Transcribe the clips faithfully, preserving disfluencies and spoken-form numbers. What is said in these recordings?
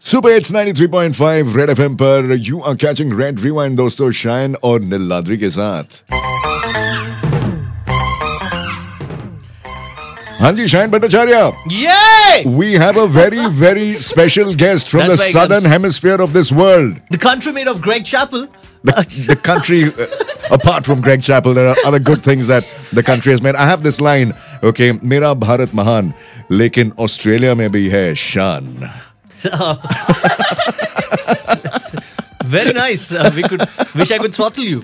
Super hits ninety-three point five red FM पर you are catching red rewind दोस्तों shine और नीलाद्री के साथ। हाँ जी Shine Bhattacharya, Yay! we have a very very special guest from That's the right, southern guys. hemisphere of this world. The country made of Greg Chappell. The, the country, uh, apart from Greg Chappell, there are other good things that the country has made. I have this line, okay, मेरा भारत महान, लेकिन Australia में भी है शान. Very nice. Uh, we could wish I could throttle you.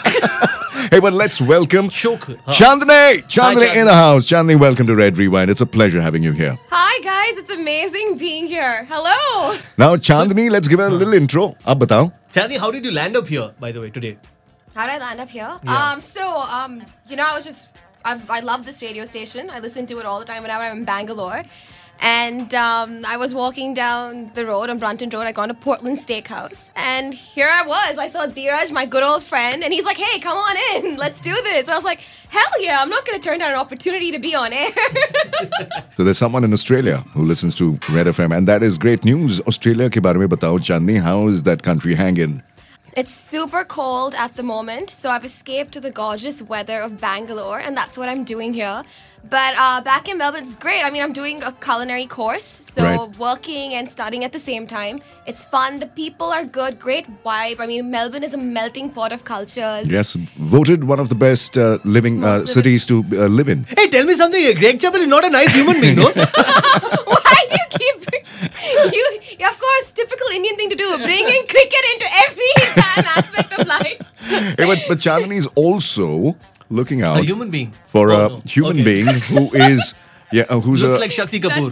Hey, but let's welcome Choke. Huh. Chandni. Chandni Chandni. in the house. Chandni, welcome to Red Rewind. It's a pleasure having you here. Hi guys, it's amazing being here. Hello. Now, Chandni, let's give her a little intro. Ab batao. Chandni, how did you land up here, by the way, today? How did I land up here? Yeah. Um, so um, you know, I was just I've, I love this radio station. I listen to it all the time whenever I'm in Bangalore. And um, I was walking down the road on Brunton Road. I got to Portland Steakhouse, and here I was. I saw Dheeraj, my good old friend, and he's like, "Hey, come on in, let's do this." And I was like, "Hell yeah! I'm not going to turn down an opportunity to be on air." So there's someone in Australia who listens to Red F M, and that is great news. Australia ke bare mein batao, Chandni. How is that country hanging? It's super cold at the moment, so I've escaped to the gorgeous weather of Bangalore, and that's what I'm doing here. But uh, back in Melbourne, it's great. I mean, I'm doing a culinary course, so Right. working and studying at the same time. It's fun. The people are good. Great vibe. I mean, Melbourne is a melting pot of cultures. Yes, voted one of the best uh, living uh, Most of cities to uh, live in. Hey, tell me something. Greg Chappell is not a nice human being, no? Why do you keep you? you- Of course, typical Indian thing to do. Bring in cricket into every damn aspect of life. Hey, but, but Chandni is also looking out A human being. for Oh, a no. human Okay. being who is yeah uh, who's Looks a like Shakti Kapoor.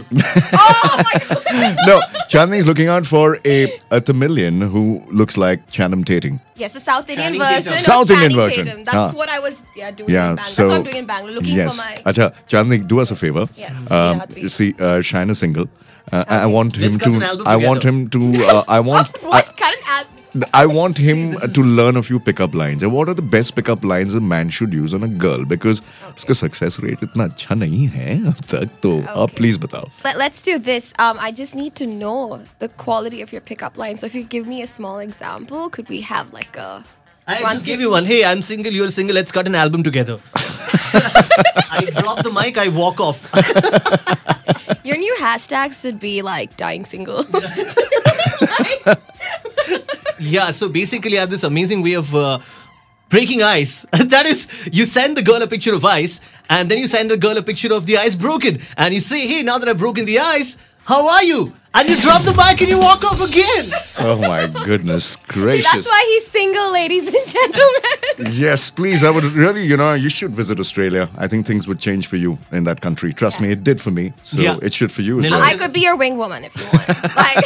Oh my god! no. Chandni is looking out for a a Tamilian who looks like Channing Tatum. Yes, the South Indian Channing Tatum. version South of Indian Channing version. Tatum. That's Huh. what I was yeah doing Yeah, in Bangalore. so That's what I'm doing in Bangalore. Looking yes. for my Acha, Chandni, do us a favor. Yes, Um, Nilladri. you see, uh, Shine is single. Uh, I- I want Let's him cut to. an album I want him together. to. Uh, I want. I, what kind of ad? I want him to learn a few pickup lines. And what are the best pickup lines a man should use on a girl? Because उसका success rate इतना अच्छा नहीं है अब तक तो आप Okay. please बताओ. Let, let's do this. Um, I just need to know the quality of your pickup line. So if you give me a small example, could we have like a? I One just gave you one. Hey, I'm single, you're single, let's cut an album together. I drop the mic, I walk off. Your new hashtag should be like dying single. Yeah, so basically I have this amazing way of uh, breaking ice. That is, you send the girl a picture of ice, and then you send the girl a picture of the ice broken. And you say, hey, now that I've broken the ice, how are you? And you drop the mic and you walk off again. Oh my goodness gracious. That's why he's single, ladies and gentlemen. Yes, please. I would really, you know, you should visit Australia. I think things would change for you in that country. Trust me, it did for me. So Yeah. it should for you as Nila- well. I could be your wing woman if you want.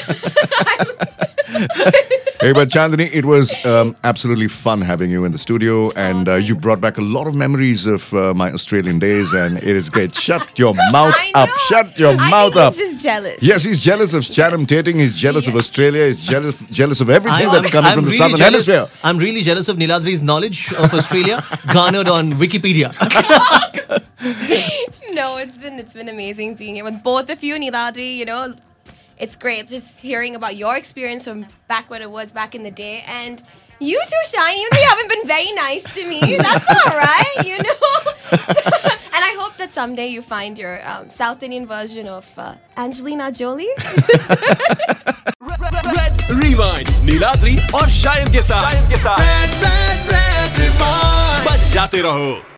Like, Hey, but Chandni, it was um, absolutely fun having you in the studio, and uh, you brought back a lot of memories of uh, my Australian days, and it is great. Shut your mouth I up! know. Shut your I mouth think up! he's just jealous. Yes, he's jealous of Chatham Tating. He's jealous of Yes. Australia. He's jealous jealous of everything I'm- that's coming I'm from the really southern jealous, hemisphere. I'm really jealous of Niladri's knowledge of Australia garnered on Wikipedia. No, it's been it's been amazing being here with both of you, Niladri. You know, it's great just hearing about your experience from back when it was back in the day, and you too, Shine. Even though you haven't been very nice to me, that's all right, you know. So- and I hope that someday you find your um, South Indian version of uh, Angelina Jolie. Red Rewind Niladri और शायद के साथ Red, Red, Red Rewind बच जाते रहो।